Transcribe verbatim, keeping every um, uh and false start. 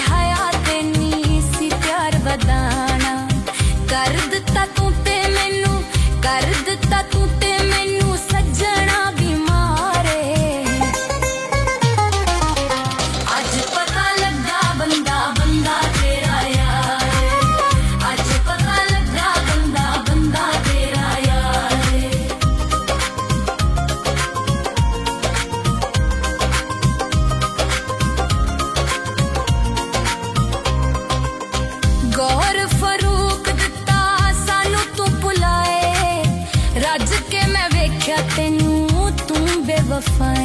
हया ते नी सी प्यार वदाना कर दिता तू ते मैनू कर दिता तू ते मैनू सजना भी मारे अज पता लगा बंदा बंदा तेरा यार अज पता लगा बंदा बंदा तेरा यार गौर फरूक दिता सानू तू भुलाए रज के मैं वेख्या तेनू तू बेवफा